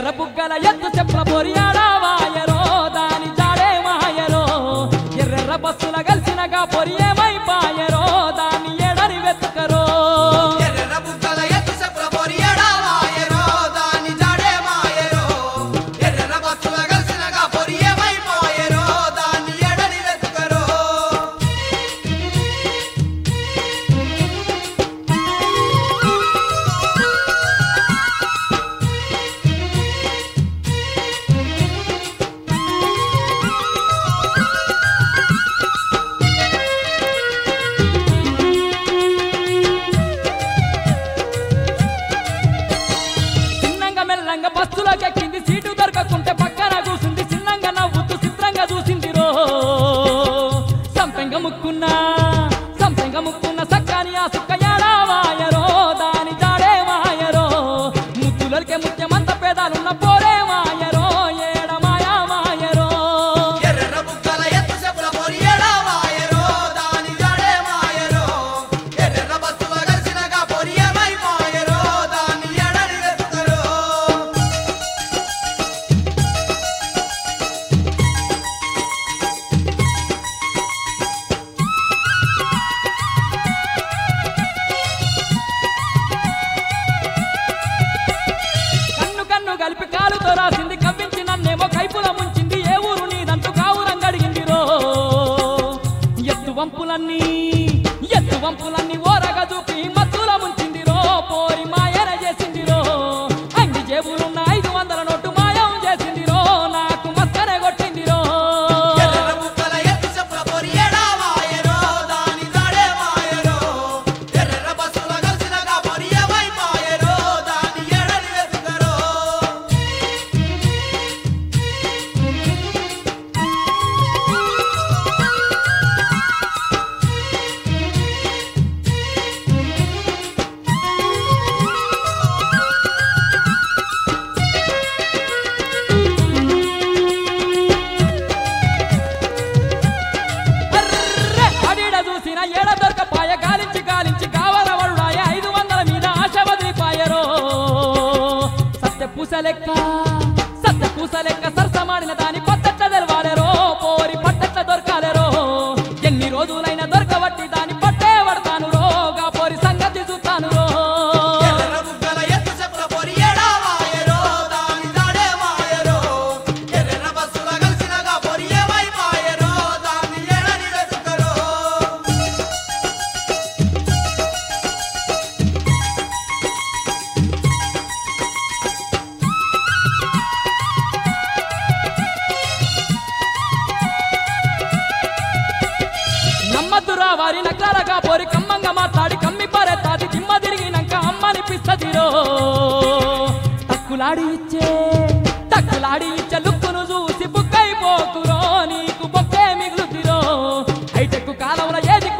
బుగ్గల ఎత్తు చెప్పుల పొరియాడా వాయరో దాని జాడే మాయరో ఎర్రెర్ర బస్సుల కలిసినగా పొరియేమై పాయరో దాన్ని ఎడరి వెతుకరో ఎర్ర బుగ్గల ఎత్తు చెప్పుల పొరియాడా వాయరో దాని జాడే మాయరో ఎర్ర బస్సుల కలిసినగా పొరియేమై పాయరో దాన్ని ఎడరి వెతుకరో మెల్లంగా బస్సులోకెక్కింది సీటు దొరకకుంటే పక్కన కూసింది చిన్నంగా నవ్వుతూ చిత్రంగా చూసిందిరో సంపెంగ ముక్కున్న సక్కాని ఆ సుక్కయాడా వాయరో దాని జాడే మాయరో ముద్దులకే ముత్యమంత పేదాలున్న పోరే మాయరో ఏడ మాయా మాయరో ఎర్ర బుగ్గల ఎత్తు చెప్పుల పొరియాడా వాయరో దాని జాడే మాయరో ఎర్ర బస్సుల కలిసినగా పొరియేమై పాయరో దాన్ని ఎడరి వెతుకరో కన్ను కలిపి కాలుతో రాసింది కవ్వించి నన్నేమో కైపుల ముంచింది ఏ ఊరు నీదంటూ కావురంగడిగిందిరో ఎత్తు వంపులన్నీ ఓరగా చూపి మత్తుల ముంచిందిరో పోరి మాయన చేసిందిరో అంగి జేబులున్న 500 నోటు మాయం చేసిందిరో నాకు మస్తనే కొట్టిందిరో ఎర్ర బుగ్గల ఎత్తు చెప్పుల పొరియాడా వాయరో దాని జాడే మాయరో ఎర్ర బస్సుల కలిసినగా పొరియేమై పాయరో దాన్ని ఎడరి వెతుకరో అర్రె అడిడ చూసిన ఏడ దొరకపాయ గాలించి గావరవరుడాయ 500 మీద ఆశ వదిలిపాయరో సత్య పూస లెక్క సరసమాడిన దాని పట్టట్ల తెలవాలెరో పోరి పట్టట్ల దొరకాలెరో ఎన్ని రోజులైనా దొరకబట్టి దాని పట్టే పడతాను రోగా పోరి సంగతి చూస్తాను రో ఎర్ర బుగ్గల ఎత్తు చెప్పుల పొరియాడా వాయరో దాని జాడే మాయరో ఎర్ర బస్సుల కలిసినగా పొరియేమై పాయరో దాన్ని ఎడరి వెతుకరో నమ్మద్దురా వారి నగరగా పోరి కమ్మంగా మాట్లాడి కమ్మి పరెత్తాది జిమ్మ తిరిగినాక అమ్మనిపిస్తదిరో తక్కులాడి ఇచ్చే లుక్కును చూసి బుక్కైపోకురో నీకు బొక్కే మిగులుతిరో హైటెక్ కాలంలో ఏది